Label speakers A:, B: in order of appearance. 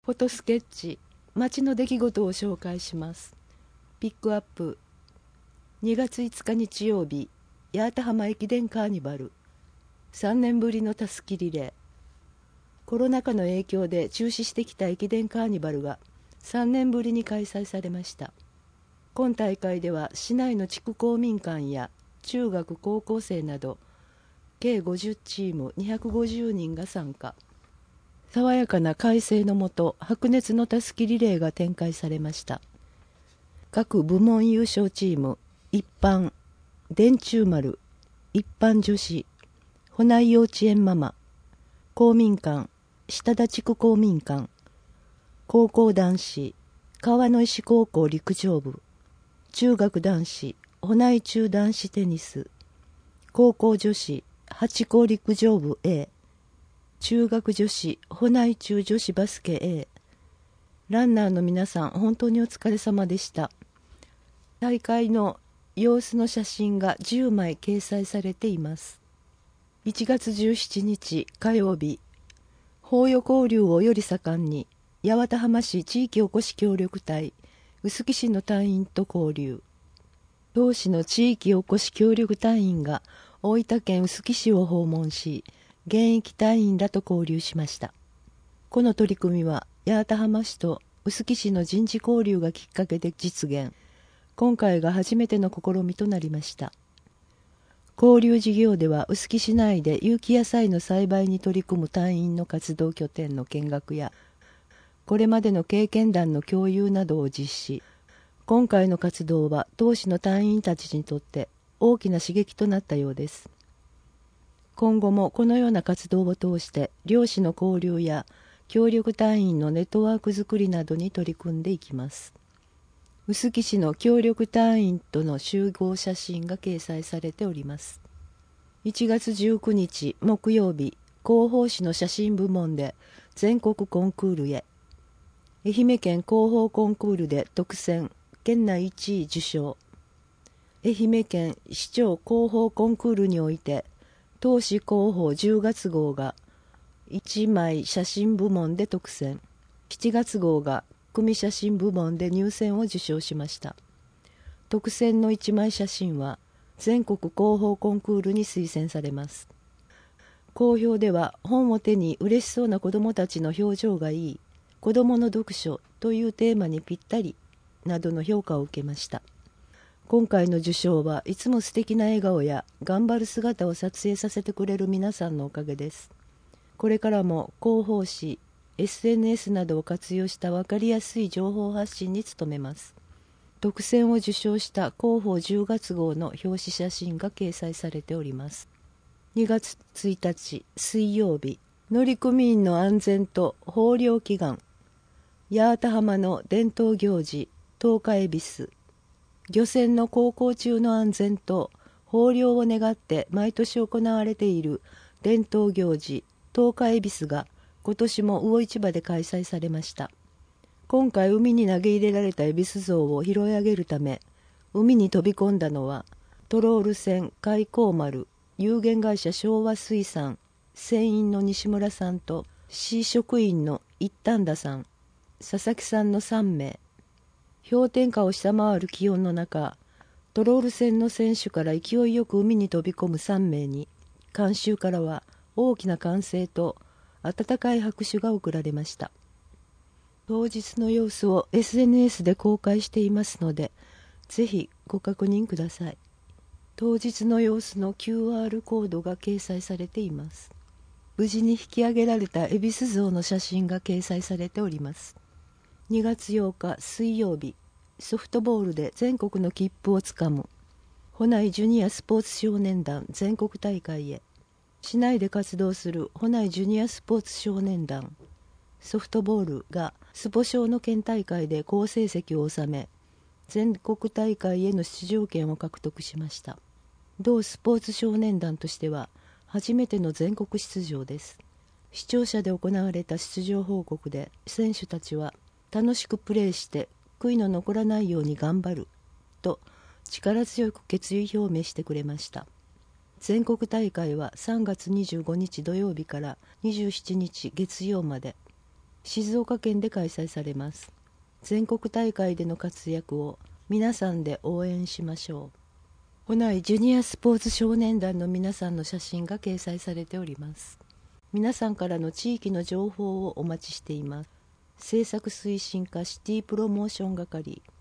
A: フォトスケッチ、街の出来事を紹介します。ピックアップ。2月5日日曜日、八幡浜駅伝カーニバル。3年ぶりのたすきリレー。コロナ禍の影響で中止してきた駅伝カーニバルが3年ぶりに開催されました。今大会では市内の地区公民館や中学高校生など計50チーム250人が参加。爽やかな快晴のもと白熱のたすきリレーが展開されました。各部門優勝チーム、一般、電柱丸、一般女子、保内幼稚園ママ、公民館、下田地区公民館、高校男子、川野石高校陸上部、中学男子、保内中男子テニス、高校女子、八校陸上部 A、中学女子、保内中女子バスケ A。ランナーの皆さん、本当にお疲れ様でした。大会の様子の写真が10枚掲載されています。1月17日火曜日、法予交流をより盛んに、八幡浜市地域おこし協力隊、臼杵市の隊員と交流。同市の地域おこし協力隊員が大分県臼杵市を訪問し、現役隊員らと交流しました。この取り組みは八幡浜市と臼杵市の人事交流がきっかけで実現。今回が初めての試みとなりました。交流事業では臼杵市内で有機野菜の栽培に取り組む隊員の活動拠点の見学や、これまでの経験談の共有などを実施。今回の活動は当市の隊員たちにとって大きな刺激となったようです。今後もこのような活動を通して両市の交流や協力隊員のネットワークづくりなどに取り組んでいきます。臼杵市の協力隊員との集合写真が掲載されております。1月19日木曜日、広報誌の写真部門で全国コンクールへ。愛媛県広報コンクールで特選、県内1位受賞。愛媛県市長広報コンクールにおいて当市広報10月号が1枚写真部門で特選、7月号が組写真部門で入選を受賞しました。特選の1枚写真は全国広報コンクールに推薦されます。好評では本を手に嬉しそうな子どもたちの表情がいい、子どもの読書というテーマにぴったりなどの評価を受けました。今回の受賞はいつも素敵な笑顔や頑張る姿を撮影させてくれる皆さんのおかげです。これからも広報誌、SNS などを活用した分かりやすい情報発信に努めます。特選を受賞した広報10月号の表紙写真が掲載されております。2月1日水曜日、乗組員の安全と豊漁祈願。八幡浜の伝統行事、十日恵比寿。漁船の航行中の安全と豊漁を願って毎年行われている伝統行事、十日恵比寿が今年も魚市場で開催されました。今回海に投げ入れられた恵比寿像を拾い上げるため、海に飛び込んだのはトロール船開港丸、有限会社昭和水産、船員の西村さんと市職員の一旦田さん、佐々木さんの3名。氷点下を下回る気温の中、トロール船の船首から勢いよく海に飛び込む3名に、観衆からは大きな歓声と温かい拍手が送られました。当日の様子を SNS で公開していますので、ぜひご確認ください。当日の様子の QR コードが掲載されています。無事に引き上げられた恵比寿像の写真が掲載されております。2月8日水曜日、ソフトボールで全国の切符をつかむ保内ジュニアスポーツ少年団全国大会へ。市内で活動する保内ジュニアスポーツ少年団ソフトボールがスポ少の県大会で好成績を収め、全国大会への出場権を獲得しました。同スポーツ少年団としては初めての全国出場です。視聴者で行われた出場報告で選手たちは楽しくプレーして悔いの残らないように頑張ると力強く決意表明してくれました。全国大会は3月25日土曜日から27日月曜まで。 静岡県で開催されます。全国大会での活躍を皆さんで応援しましょう。保内ジュニアスポーツ少年団の皆さんの写真が掲載されております。皆さんからの地域の情報をお待ちしています。制作推進課シティプロモーション係